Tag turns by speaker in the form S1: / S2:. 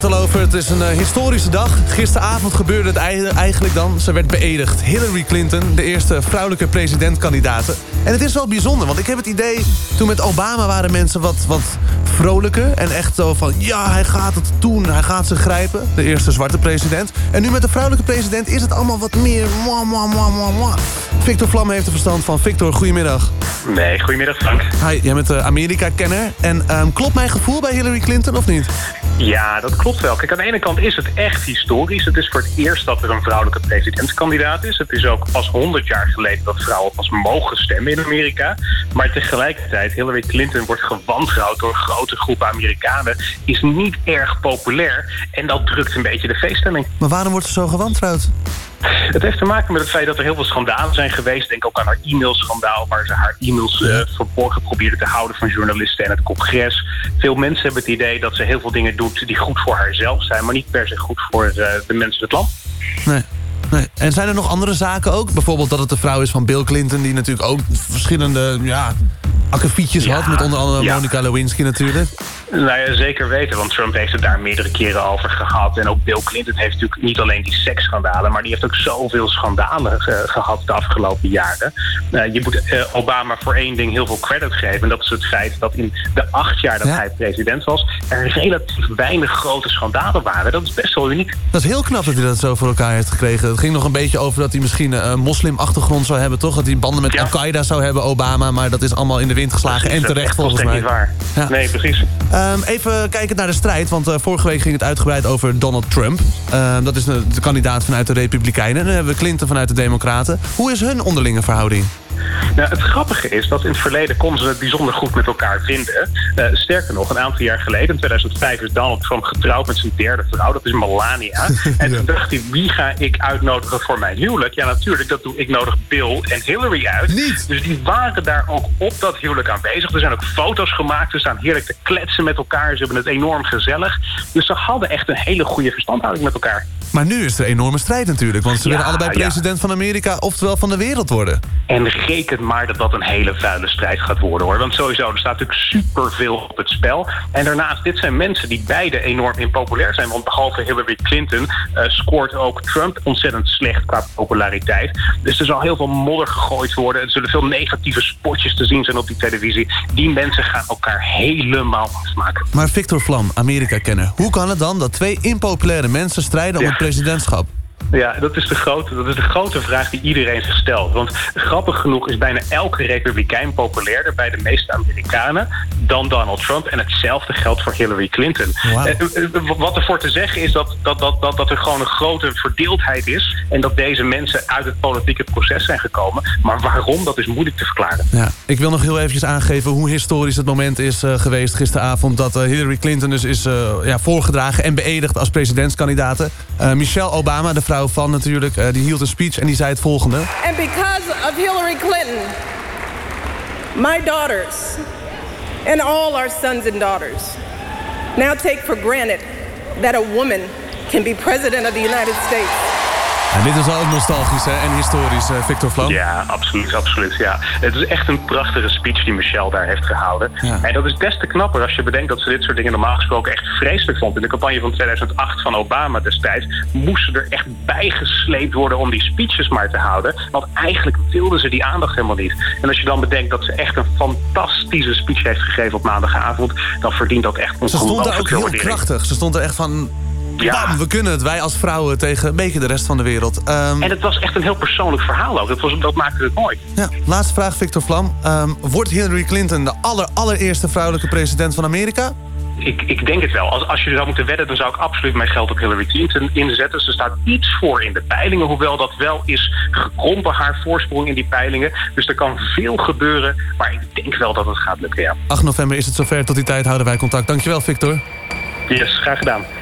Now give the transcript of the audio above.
S1: al over. Het is een historische dag. Gisteravond gebeurde het eigenlijk dan. Ze werd beëdigd. Hillary Clinton, de eerste vrouwelijke presidentkandidaat. En het is wel bijzonder, want ik heb het idee... toen met Obama waren mensen wat vrolijker. En echt zo van, ja, hij gaat het doen. Hij gaat ze grijpen. De eerste zwarte president. En nu met de vrouwelijke president is het allemaal wat meer... Victor Vlam heeft er verstand van. Victor, goedemiddag.
S2: Nee, goedemiddag Frank.
S1: Hi, jij bent de Amerika-kenner. En klopt mijn gevoel bij Hillary Clinton of niet?
S2: Ja, dat klopt wel. Kijk, aan de ene kant is het echt historisch. Het is voor het eerst dat er een vrouwelijke presidentskandidaat is. Het is ook pas 100 jaar geleden dat vrouwen pas mogen stemmen in Amerika. Maar tegelijkertijd, Hillary Clinton wordt gewantrouwd door een grote groep Amerikanen. Is niet erg populair. En dat drukt een beetje de feeststemming.
S1: Maar waarom wordt ze zo gewantrouwd?
S2: Het heeft te maken met het feit dat er heel veel schandalen zijn geweest. Denk ook aan haar e-mailschandaal, waar ze haar e-mails verborgen probeerde te houden van journalisten en het congres. Veel mensen hebben het idee dat ze heel veel dingen doet die goed voor haarzelf zijn, maar niet per se goed voor de mensen in het land.
S1: Nee. En zijn er nog andere zaken ook? Bijvoorbeeld dat het de vrouw is van Bill Clinton, die natuurlijk ook verschillende akkefietjes had, met onder andere Monica Lewinsky natuurlijk.
S2: Nou ja, zeker weten, want Trump heeft het daar meerdere keren over gehad. En ook Bill Clinton heeft natuurlijk niet alleen die seksschandalen, maar die heeft ook zoveel schandalen gehad de afgelopen jaren. Je moet Obama voor één ding heel veel credit geven. En dat is het feit dat in de 8 jaar dat hij president was, er relatief weinig grote schandalen waren. Dat is best wel uniek.
S1: Dat is heel knap dat hij dat zo voor elkaar heeft gekregen. Het ging nog een beetje over dat hij misschien een moslimachtergrond zou hebben, toch? Dat hij banden met Al-Qaeda zou hebben, Obama. Maar dat is allemaal in de wind geslagen en terecht volgens mij.
S2: Dat is niet waar. Ja. Nee, precies.
S1: Even kijken naar de strijd, want vorige week ging het uitgebreid over Donald Trump. Dat is de kandidaat vanuit de Republikeinen. En dan hebben we Clinton vanuit de Democraten. Hoe is hun onderlinge verhouding?
S2: Nou, het grappige is dat in het verleden konden ze het bijzonder goed met elkaar vinden. Sterker nog, een aantal jaar geleden, in 2005, is Donald Trump getrouwd met zijn derde vrouw. Dat is Melania. En toen dacht hij, wie ga ik uitnodigen voor mijn huwelijk? Ja, natuurlijk, dat doe ik. Nodig Bill en Hillary uit.
S1: Niet.
S2: Dus die waren daar ook op dat huwelijk aanwezig. Er zijn ook foto's gemaakt. Ze staan heerlijk te kletsen met elkaar. Ze hebben het enorm gezellig. Dus ze hadden echt een hele goede verstandhouding met elkaar.
S1: Maar nu is er een enorme strijd natuurlijk. Want ze willen allebei president van Amerika, oftewel van de wereld worden.
S2: En reken maar dat dat een hele vuile strijd gaat worden, hoor. Want sowieso, er staat natuurlijk superveel op het spel. En daarnaast, dit zijn mensen die beide enorm impopulair zijn. Want behalve Hillary Clinton scoort ook Trump ontzettend slecht qua populariteit. Dus er zal heel veel modder gegooid worden. Er zullen veel negatieve spotjes te zien zijn op die televisie. Die mensen gaan elkaar helemaal afmaken.
S1: Maar Victor Vlam, Amerika-kenner. Hoe kan het dan dat 2 impopulaire mensen strijden om het presidentschap?
S2: Ja, dat is de grote vraag die iedereen zich stelt. Want grappig genoeg is bijna elke republikein populairder bij de meeste Amerikanen dan Donald Trump. En hetzelfde geldt voor Hillary Clinton. Wow. Wat ervoor te zeggen is dat er gewoon een grote verdeeldheid is. En dat deze mensen uit het politieke proces zijn gekomen. Maar waarom, dat is moeilijk te verklaren. Ja,
S1: ik wil nog heel eventjes aangeven hoe historisch het moment is geweest gisteravond. Dat Hillary Clinton dus is voorgedragen en beëdigd als presidentskandidaat. Michelle Obama, de vrouw van natuurlijk, die hield een speech en die zei het volgende.
S3: And because of Hillary Clinton, my daughters and all our sons and daughters now take for granted that a woman can be president of the United States.
S1: En dit is wel ook nostalgisch en historisch, Victor Vlam.
S2: Ja, absoluut. Ja. Het is echt een prachtige speech die Michelle daar heeft gehouden. Ja. En dat is des te knapper als je bedenkt dat ze dit soort dingen normaal gesproken echt vreselijk vond. In de campagne van 2008 van Obama destijds moesten er echt bijgesleept worden om die speeches maar te houden. Want eigenlijk wilden ze die aandacht helemaal niet. En als je dan bedenkt dat ze echt een fantastische speech heeft gegeven op maandagavond, dan verdient dat echt ongelooflijk veel waardering.
S1: Ze stond daar ook heel krachtig. Ze stond er echt van... Ja. Bam, we kunnen het, wij als vrouwen tegen een beetje de rest van de wereld.
S2: En het was echt een heel persoonlijk verhaal ook. Dat maakte het mooi.
S1: Ja, laatste vraag, Victor Vlam. Wordt Hillary Clinton de allereerste vrouwelijke president van Amerika?
S2: Ik denk het wel. Als je zou moeten wedden, dan zou ik absoluut mijn geld op Hillary Clinton inzetten. Ze staat iets voor in de peilingen, hoewel dat wel is gekrompen, haar voorsprong in die peilingen. Dus er kan veel gebeuren, maar ik denk wel dat het gaat lukken, ja.
S1: 8 november is het zover. Tot die tijd houden wij contact. Dankjewel, Victor.
S2: Yes, graag gedaan.